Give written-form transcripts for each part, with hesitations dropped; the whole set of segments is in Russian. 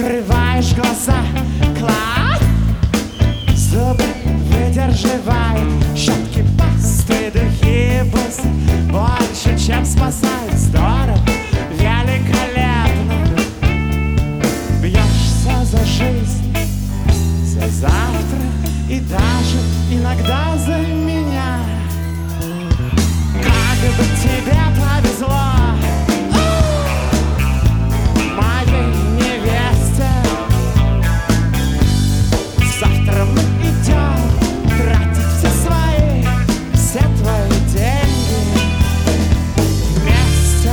Закрываешь глаза, класс. Зубы выдерживает, щетки, пасты, духи, бусы больше, чем спасают. Здорово, великолепно. Бьешься за жизнь, за завтра и даже иногда за меня. Как бы тебе повезло, моей невесте. Завтра мы идем тратить все твои деньги вместе.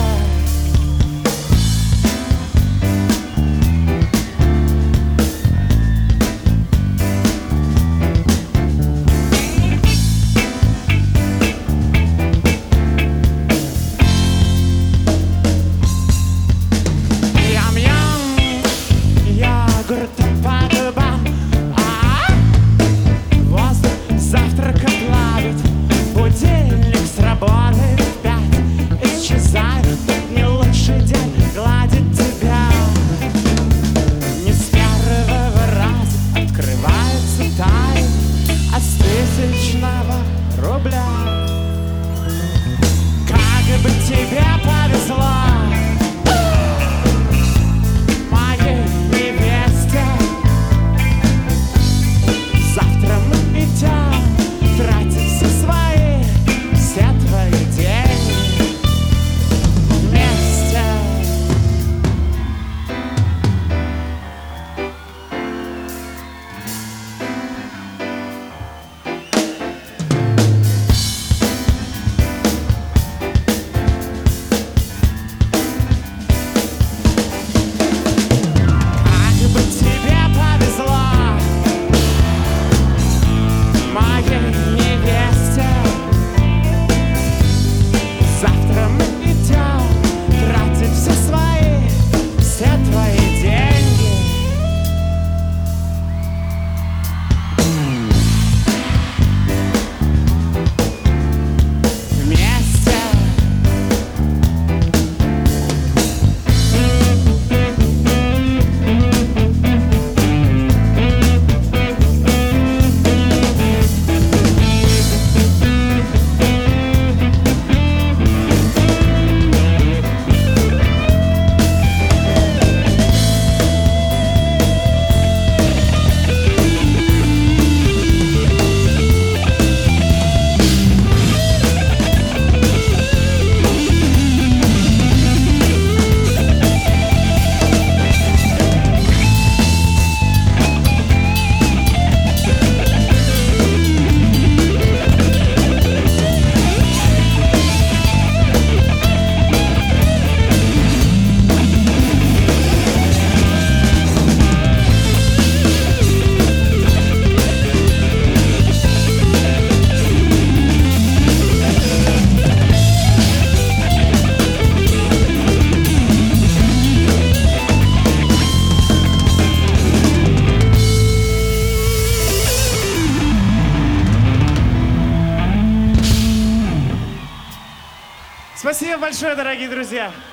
Йогуртом по губам, воздух завтрака плавит. Будильник сработает в 5, исчезает. Не лучший день гладит тебя. Не с первого раза открывается тайна от 1000-го рубля. Как бы тебе повезло, спасибо большое, дорогие друзья!